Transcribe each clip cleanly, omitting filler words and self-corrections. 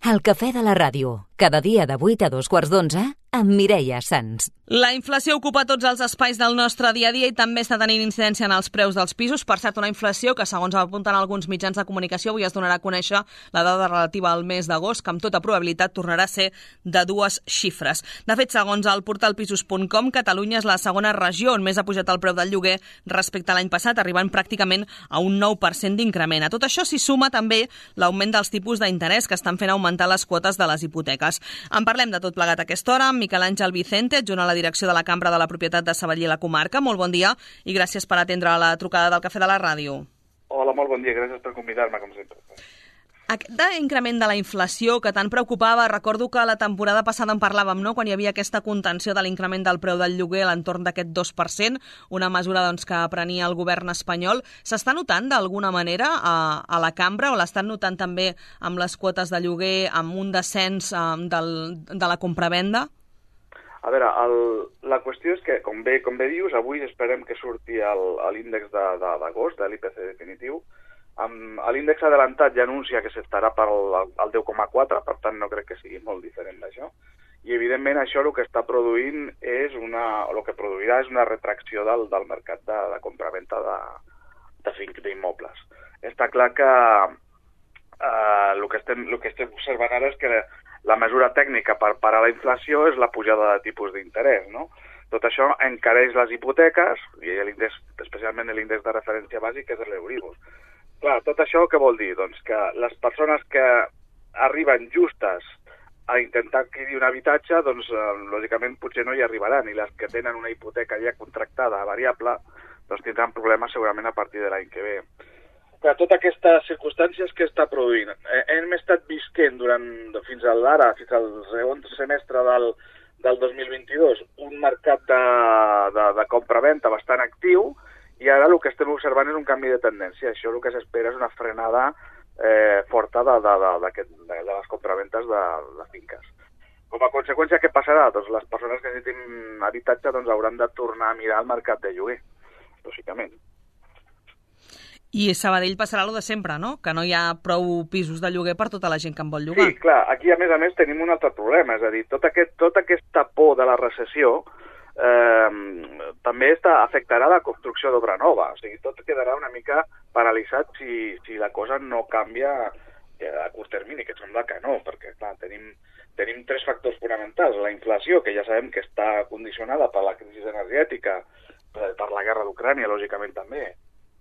El cafè de la ràdio, cada dia de 8 a 2:15, amb Mireia Sans. La inflació ocupa tots els espais del nostre dia a dia i també està tenint incidència en els preus dels pisos. Per cert, una inflació que, segons apunten alguns mitjans de comunicació, avui es donarà a conèixer la dada relativa al mes d'agost, que amb tota probabilitat tornarà a ser de 2 xifres. De fet, segons el portal pisos.com, Catalunya és la segona regió on més ha pujat el preu del lloguer respecte a l'any passat, arribant pràcticament a un 9% d'increment. A tot això s'hi suma també l'augment dels tipus d'interès que estan fent augmentar les quotes de les hipoteques. En parlem de tot plegat a aquesta hora amb Miquel Àngel Vicente, adjunt a la direcció de la Cambra de la Propietat de Sabadell i la Comarca. Molt bon dia i gràcies per atendre la trucada del Cafè de la Ràdio. Hola, molt bon dia, gràcies per convidar-me, com sempre. Aquest increment de la inflació que tant preocupava, recordo que la temporada passada en parlàvem, no?, quan hi havia aquesta contenció de l'increment del preu del lloguer a l'entorn d'aquest 2%, una mesura que prenia el govern espanyol. S'està notant d'alguna manera a la cambra o l'estan notant també amb les quotes de lloguer, amb un descens de la compravenda? A veure, la qüestió és que, com bé dius, avui esperem que surti l'índex d'agost, de l'IPC definitiu. L'índex adelantat ja anuncia que s'estarà al 10,4, per tant no crec que sigui molt diferent d'això. I evidentment això el que està produint el que produirà és una retracció del mercat de compraventa d'immobles. Està clar que el que estem observant ara és que la mesura tècnica per parar la inflació és la pujada de tipus d'interès, no? Tot això encareix les hipoteques, i especialment l'índex de referència bàsic, que és l'Euribor. Clar, tot això què vol dir? Doncs que les persones que arriben justes a intentar adquirir un habitatge, doncs lògicament potser no hi arribaran, i les que tenen una hipoteca ja contractada a variable, doncs tindran problemes segurament a partir de l'any que ve. Clar, totes aquestes circumstàncies que està produint. Hem estat visquent fins al segon semestre del 2022 un mercat de compra-venta bastant actiu, i ara el que estem observant és un canvi de tendència. Això el que s'espera és una frenada forta de les compraventes de finques. Com a conseqüència, què passarà? Doncs les persones que necessitin habitatge hauran de tornar a mirar el mercat de lloguer, lògicament. I Sabadell passarà el de sempre, no? Que no hi ha prou pisos de lloguer per tota la gent que en vol llogar. Sí, clar, aquí a més tenim un altre problema, és a dir, tota aquesta por de la recessió també afectarà la construcció d'obra nova, o sigui, tot quedarà una mica paralitzat si la cosa no canvia a curt termini, que sembla que no, perquè clar, tenim 3 factors fonamentals: la inflació, que ja sabem que està condicionada per la crisi energètica, per la guerra d'Ucrània, lògicament també,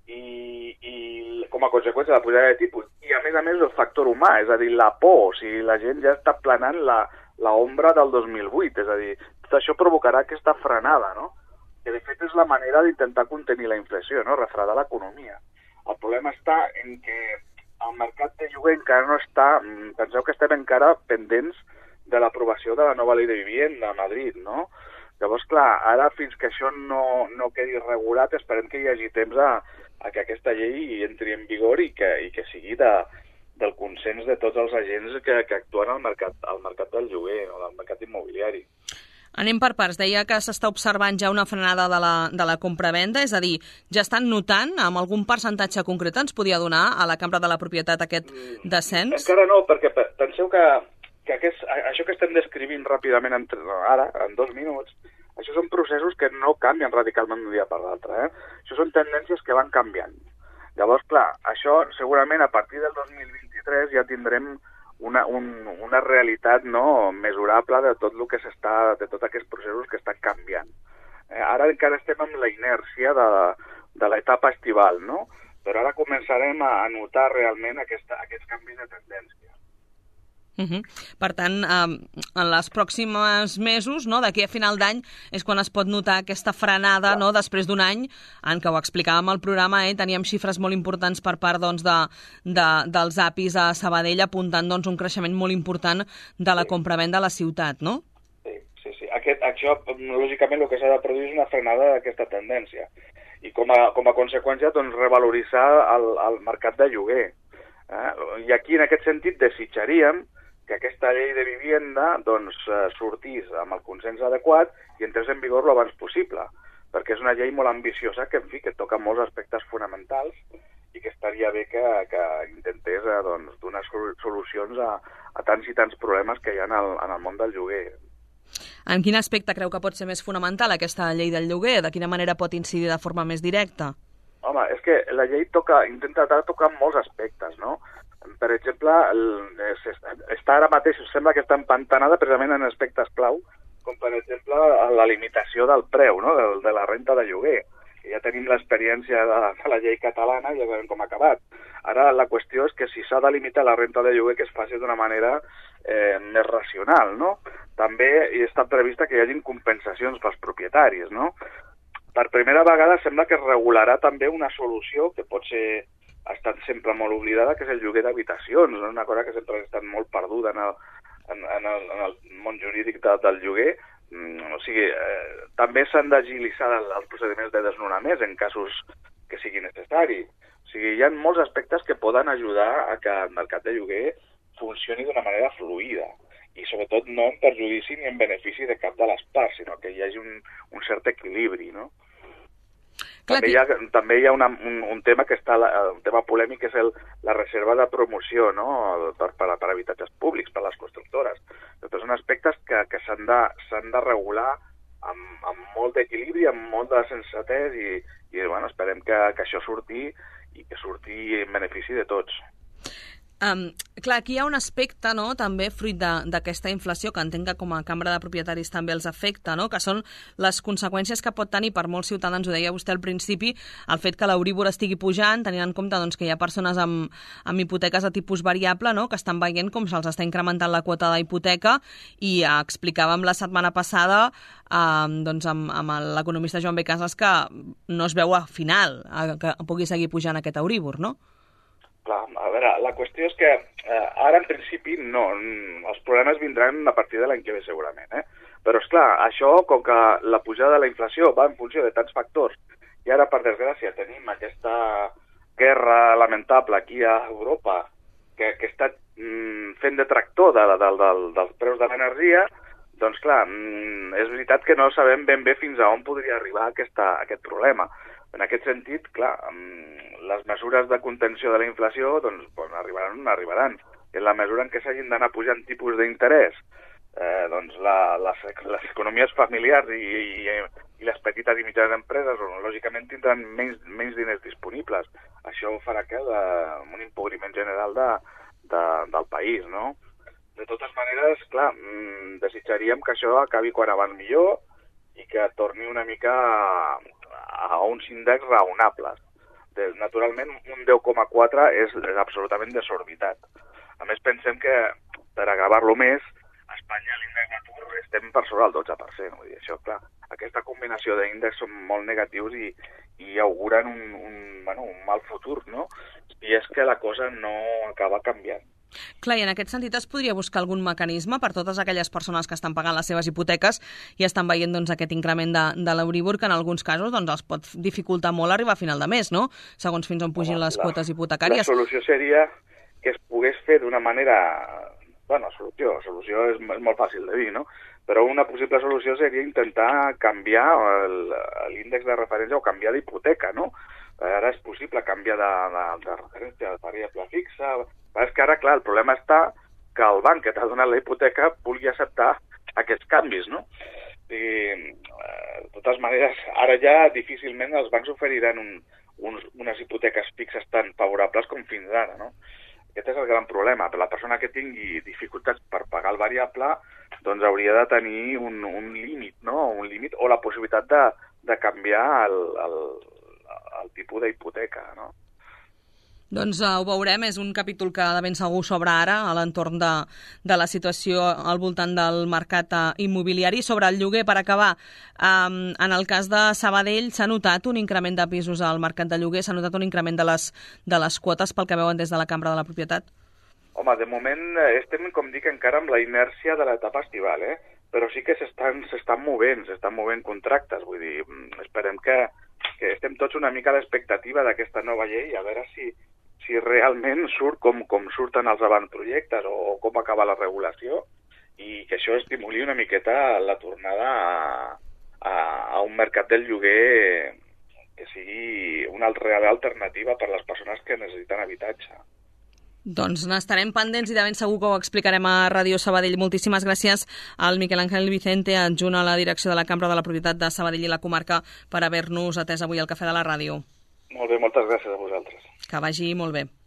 i com a conseqüència la pujada de tipus, i a més el factor humà, és a dir, la por, o sigui, la gent ja està planant l'ombra del 2008, és a dir, tot això provocarà aquesta frenada, no? Que de fet és la manera d'intentar contenir la inflació, no? Refredar l'economia. El problema està en que el mercat de lloguer encara no està... Penseu que estem encara pendents de l'aprovació de la nova llei de vivenda a Madrid, no? Llavors, clar, ara fins que això no quedi regulat, esperem que hi hagi temps a que aquesta llei entri en vigor i que sigui del consens de tots els agents que actuen al mercat del lloguer o del mercat immobiliari. Anem per parts. Deia que s'està observant ja una frenada de la compravenda, és a dir, ja estan notant, amb algun percentatge concret ens podia donar a la Cambra de la Propietat aquest descens? Encara no, perquè penseu que això que estem descrivint ràpidament ara, en 2 minuts, això són processos que no canvien radicalment d'un dia per l'altre. Això són tendències que van canviant. Llavors, clar, això segurament a partir del 2023 ja tindrem una realitat mesurable de tot el que de tots aquests processos que estan canviant. Ara encara estem amb la inèrcia de l'etapa estival, no? Però ara començarem a notar realment aquests canvis de tendència. Per tant, en els pròxims mesos, d'aquí a final d'any, és quan es pot notar aquesta frenada, després d'un any, en què ho explicàvem al programa, teníem xifres molt importants per part dels APIs a Sabadell, apuntant un creixement molt important de la compravenda a la ciutat, no? Sí. Això, lògicament, el que s'ha de produir és una frenada d'aquesta tendència. I com a conseqüència, revaloritzar el mercat de lloguer. I aquí, en aquest sentit, desitjaríem que aquesta llei de vivenda sortís amb el consens adequat i entrés en vigor l'abans possible, perquè és una llei molt ambiciosa que toca molts aspectes fonamentals i que estaria bé que intentés donar solucions a tants i tants problemes que hi ha en el món del lloguer. En quin aspecte creu que pot ser més fonamental aquesta llei del lloguer? De quina manera pot incidir de forma més directa? Home, és que la llei intenta tocar molts aspectes, no? Per exemple, està ara mateix, sembla que està empantanada precisament en aspectes clau, com per exemple la limitació del preu, no? de la renta de lloguer. Ja tenim l'experiència de la llei catalana i ja sabem com ha acabat. Ara la qüestió és que si s'ha de limitar la renta de lloguer que es faci d'una manera més racional, no? També està prevista que hi hagin compensacions pels propietaris, no? Per primera vegada sembla que es regularà també una solució que pot ser ha estat sempre molt oblidada, que és el lloguer d'habitacions, no? Una cosa que sempre ha estat molt perduda en el món jurídic del lloguer. O sigui, també s'han d'agilitzar els procediments de desnonaments en casos que sigui necessari. O sigui, hi ha molts aspectes que poden ajudar a que el mercat de lloguer funcioni d'una manera fluida i sobretot no en perjudici ni en benefici de cap de les parts, sinó que hi hagi un cert equilibri, no? També hi ha un tema que està, un tema polèmic, que és la reserva de promoció, no? per habitatges públics, per les constructores. Són aspectes que s'han de regular amb molt d'equilibri, amb molt de sensatès i bueno, esperem que això surti i que surti en benefici de tots. Clar, aquí hi ha un aspecte, no?, també fruit d'aquesta inflació, que entenc que com a Cambra de Propietaris també els afecta, no?, que són les conseqüències que pot tenir per molts ciutadans, ho deia vostè al principi, el fet que l'Euríbor estigui pujant, tenint en compte doncs, que hi ha persones amb hipoteques de tipus variable, no?, que estan veient com se'ls està incrementant la quota d'hipoteca, i explicàvem la setmana passada doncs, amb l'economista Joan B. Casas que no es veu a final que pugui seguir pujant aquest Euríbor, no? Clar, a veure, la qüestió és que ara en principi no, els problemes vindran a partir de l'any que ve segurament, Però esclar, això, com que la pujada de la inflació va en funció de tants factors i ara, per desgràcia, tenim aquesta guerra lamentable aquí a Europa que està fent de tractor dels preus de l'energia, doncs clar, és veritat que no sabem ben bé fins a on podria arribar aquest problema. En aquest sentit, clar, les mesures de contenció de la inflació doncs, arribaran. En la mesura en què s'hagin d'anar pujant tipus d'interès, doncs les economies familiars i les petites i mitjanes empreses lògicament tindran menys diners disponibles. Això farà que un empobriment general del país, no? De totes maneres, clar, desitjaríem que això acabi quan abans millor i que torni una mica a uns índexs raonables. Naturalment, un 10,4 és absolutament desorbitat. A més, pensem que, per agravar-lo més, a Espanya l'índex d'atur estem per sobre el 12%. Vull dir, això, clar, aquesta combinació d'índexs són molt negatius i auguren un mal futur, no? I és que la cosa no acaba canviant. Clar, i en aquest sentit es podria buscar algun mecanisme per totes aquelles persones que estan pagant les seves hipoteques i estan veient doncs, aquest increment de l'Euríbor, que en alguns casos doncs, els pot dificultar molt arribar a final de mes, no? Segons fins on pugin les quotes hipotecàries. La solució seria que es pogués fer d'una manera... Bueno, solució és molt fàcil de dir, no? Però una possible solució seria intentar canviar l'índex de referència o canviar d'hipoteca, no? Ara és possible canviar de referència de variable fixa. És que ara, clar, el problema està que el banc que t'ha donat la hipoteca vulgui acceptar aquests canvis, no? I, de totes maneres, ara ja difícilment els bancs oferiran unes hipoteques fixes tan favorables com fins ara, no? Aquest és el gran problema. Per la persona que tingui dificultats per pagar el variable, doncs hauria de tenir un límit, no? Un límit o la possibilitat de canviar el tipus d'hipoteca, no? Doncs ho veurem, és un capítol que de ben segur s'obre ara a l'entorn de la situació al voltant del mercat immobiliari. Sobre el lloguer, per acabar, en el cas de Sabadell s'ha notat un increment de pisos al mercat de lloguer, s'ha notat un increment de les quotes pel que veuen des de la Cambra de la Propietat? Home, de moment estem, com dic, encara amb la inèrcia de l'etapa estival, però sí que s'estan movent contractes, vull dir, esperem que estem tots una mica a l'expectativa d'aquesta nova llei, a veure si realment surt com surten els avantprojectes o com acaba la regulació i que això estimuli una miqueta la tornada a un mercat del lloguer que sigui una real alternativa per a les persones que necessiten habitatge. Doncs n'estarem pendents i de ben segur que ho explicarem a Ràdio Sabadell. Moltíssimes gràcies al Miquel Ángel Vicente, adjunt a la direcció de la Cambra de la Propietat de Sabadell i la comarca, per haver-nos atès avui al Cafè de la Ràdio. Molt bé, moltes gràcies a vosaltres. Que vagi molt bé.